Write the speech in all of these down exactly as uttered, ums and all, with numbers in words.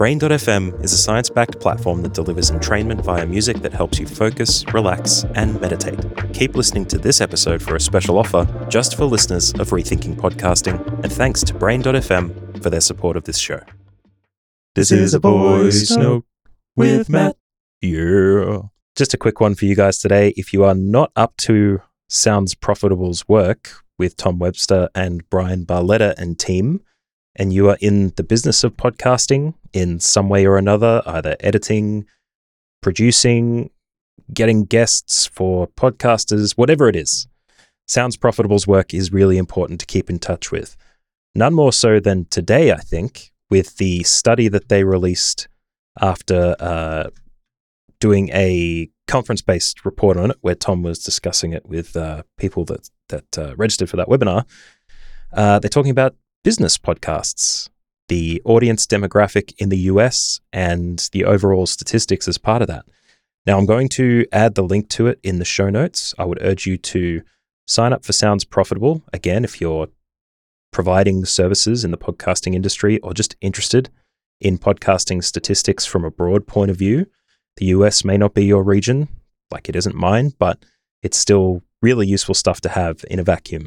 Brain dot f m is a science-backed platform that delivers entrainment via music that helps you focus, relax, and meditate. Keep listening to this episode for a special offer just for listeners of Rethinking Podcasting, and thanks to Brain dot f m for their support of this show. This is a voice note with Matt. Yeah. Just a quick one for you guys today. If you are not up to Sounds Profitable's work with Tom Webster and Brian Barletta and team, and you are in the business of podcasting in some way or another, either editing, producing, getting guests for podcasters, whatever it is, Sounds Profitable's work is really important to keep in touch with. None more so than today, I think, with the study that they released after uh, doing a conference-based report on it, where Tom was discussing it with uh, people that, that uh, registered for that webinar. Uh, they're talking about business podcasts, the audience demographic in the U S, and the overall statistics as part of that. Now, I'm going to add the link to it in the show notes. I would urge you to sign up for Sounds Profitable. Again, if you're providing services in the podcasting industry or just interested in podcasting statistics from a broad point of view. The U S may not be your region, like it isn't mine, but it's still really useful stuff to have in a vacuum.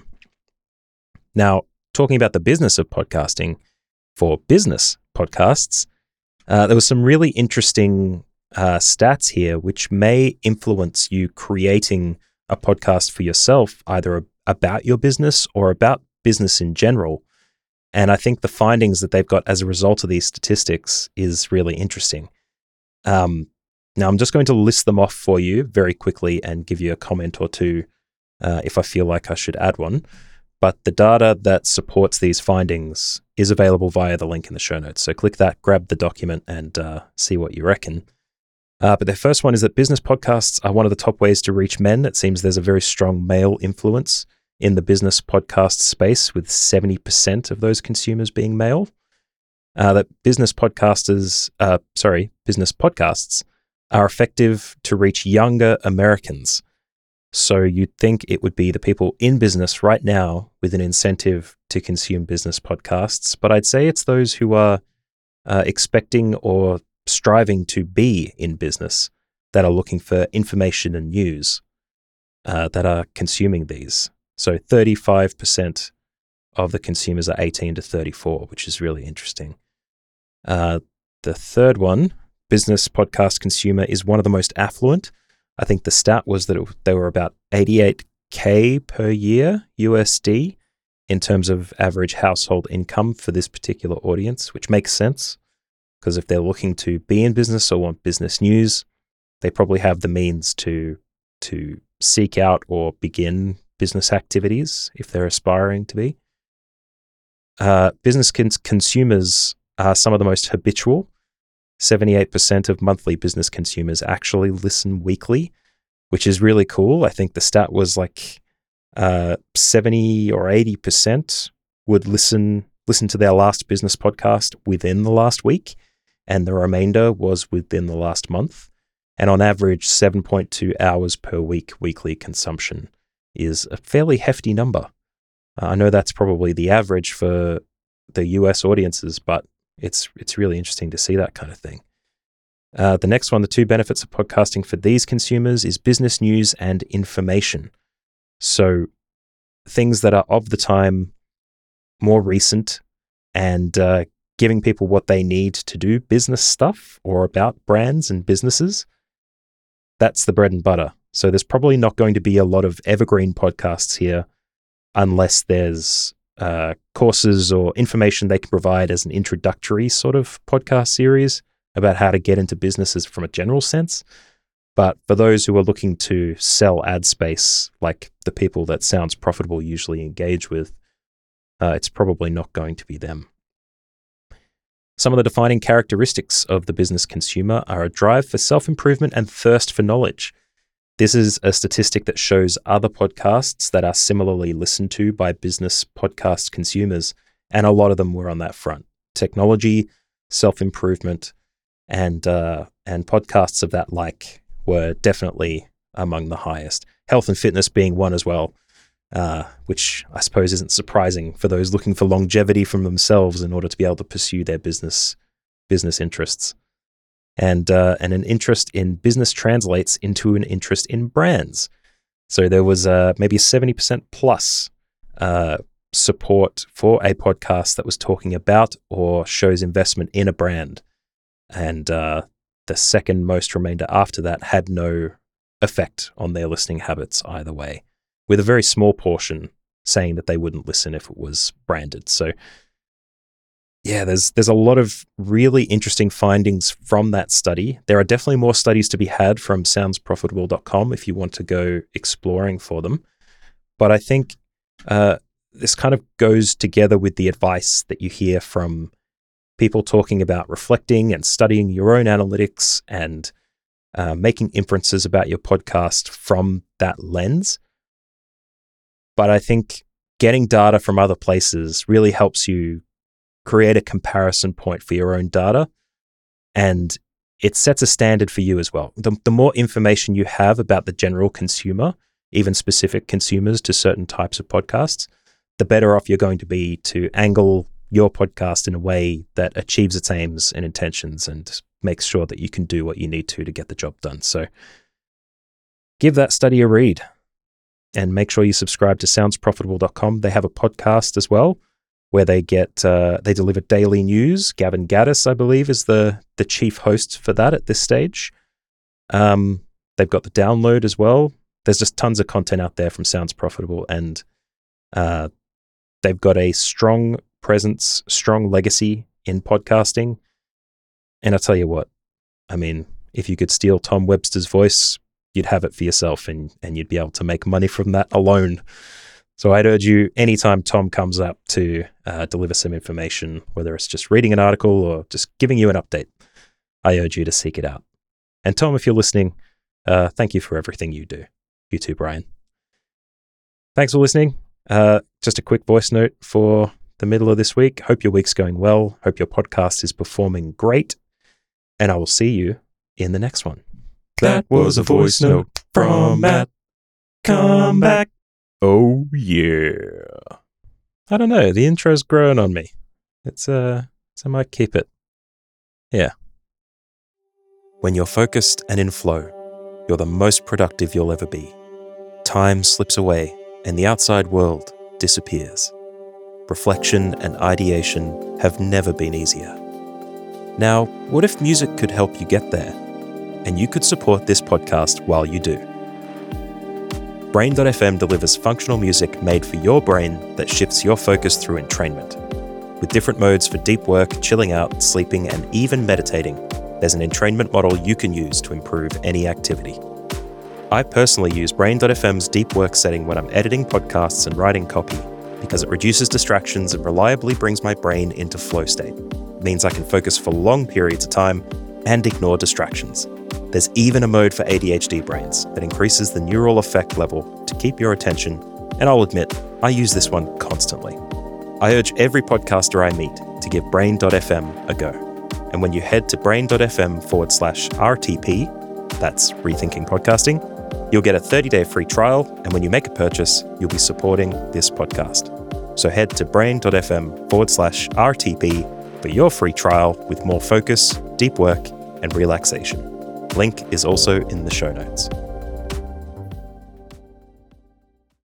Now, talking about the business of podcasting for business podcasts, uh, there was some really interesting uh, stats here which may influence you creating a podcast for yourself, either about your business or about business in general. And I think the findings that they've got as a result of these statistics is really interesting. Um, now, I'm just going to list them off for you very quickly and give you a comment or two uh, if I feel like I should add one. But the data that supports these findings is available via the link in the show notes. So click that, grab the document, and uh, see what you reckon. Uh, but the first one is that business podcasts are one of the top ways to reach men. It seems there's a very strong male influence in the business podcast space, with seventy percent of those consumers being male. Uh, that business podcasters, uh, sorry, business podcasts are effective to reach younger Americans. So you'd think it would be the people in business right now with an incentive to consume business podcasts, but I'd say it's those who are uh, expecting or striving to be in business that are looking for information and news uh, that are consuming these. So thirty-five percent of the consumers are eighteen to thirty-four, which is really interesting. Uh, the third one, business podcast consumer is one of the most affluent. I think the stat was that it, they were about eighty-eight K per year U S D in terms of average household income for this particular audience, which makes sense because if they're looking to be in business or want business news, they probably have the means to to seek out or begin business activities if they're aspiring to be. Uh, business cons- consumers are some of the most habitual. seventy-eight percent of monthly business consumers actually listen weekly, which is really cool. I think the stat was like uh, seventy or eighty percent would listen listen to their last business podcast within the last week, and the remainder was within the last month. And on average, seven point two hours per week weekly consumption is a fairly hefty number. Uh, I know that's probably the average for the U S audiences, but It's it's really interesting to see that kind of thing. Uh, the next one, the two benefits of podcasting for these consumers is business news and information. So things that are of the time, more recent, and uh, giving people what they need to do business stuff or about brands and businesses. That's the bread and butter. So there's probably not going to be a lot of evergreen podcasts here unless there's Uh, courses or information they can provide as an introductory sort of podcast series about how to get into businesses from a general sense. But for those who are looking to sell ad space, like the people that Sounds Profitable usually engage with, uh, it's probably not going to be them. Some of the defining characteristics of the business consumer are a drive for self-improvement and thirst for knowledge. This is a statistic that shows other podcasts that are similarly listened to by business podcast consumers, and a lot of them were on that front. Technology, self-improvement, and uh, and podcasts of that like were definitely among the highest. Health and fitness being one as well, uh, which I suppose isn't surprising for those looking for longevity from themselves in order to be able to pursue their business business interests. And, uh, and an interest in business translates into an interest in brands. So there was uh, maybe seventy percent plus uh, support for a podcast that was talking about or shows investment in a brand. And uh, the second most remainder after that had no effect on their listening habits either way, with a very small portion saying that they wouldn't listen if it was branded. So yeah, there's there's a lot of really interesting findings from that study. There are definitely more studies to be had from sounds profitable dot com if you want to go exploring for them. But I think uh, this kind of goes together with the advice that you hear from people talking about reflecting and studying your own analytics and uh, making inferences about your podcast from that lens. But I think getting data from other places really helps you create a comparison point for your own data, and it sets a standard for you as well. The, the more information you have about the general consumer, even specific consumers to certain types of podcasts, the better off you're going to be to angle your podcast in a way that achieves its aims and intentions and makes sure that you can do what you need to to get the job done. So give that study a read and make sure you subscribe to sounds profitable dot com. They have a podcast as well, where they get uh, they deliver daily news. Gavin Gaddis, I believe, is the the chief host for that at this stage. Um, they've got the download as well. There's just tons of content out there from Sounds Profitable, and uh, they've got a strong presence, strong legacy in podcasting. And I'll tell you what, I mean, if you could steal Tom Webster's voice, you'd have it for yourself, and and you'd be able to make money from that alone. So I'd urge you, anytime Tom comes up to uh, deliver some information, whether it's just reading an article or just giving you an update, I urge you to seek it out. And Tom, if you're listening, uh, thank you for everything you do. You too, Brian. Thanks for listening. Uh, just a quick voice note for the middle of this week. Hope your week's going well. Hope your podcast is performing great. And I will see you in the next one. That was a voice note from Matt. Come back. Oh, yeah. I don't know. The intro's grown on me. It's, uh, so I might keep it. Yeah. When you're focused and in flow, you're the most productive you'll ever be. Time slips away and the outside world disappears. Reflection and ideation have never been easier. Now, what if music could help you get there? And you could support this podcast while you do. Brain dot f m delivers functional music made for your brain that shifts your focus through entrainment. With different modes for deep work, chilling out, sleeping, and even meditating, there's an entrainment model you can use to improve any activity. I personally use Brain dot f m's deep work setting when I'm editing podcasts and writing copy because it reduces distractions and reliably brings my brain into flow state. It means I can focus for long periods of time and ignore distractions. There's even a mode for A D H D brains that increases the neural effect level to keep your attention, and I'll admit, I use this one constantly. I urge every podcaster I meet to give Brain dot f m a go. And when you head to brain dot f m forward slash R T P, that's Rethinking Podcasting, you'll get a thirty-day free trial, and when you make a purchase, you'll be supporting this podcast. So head to brain dot f m forward slash R T P for your free trial with more focus, deep work, and relaxation. Link is also in the show notes.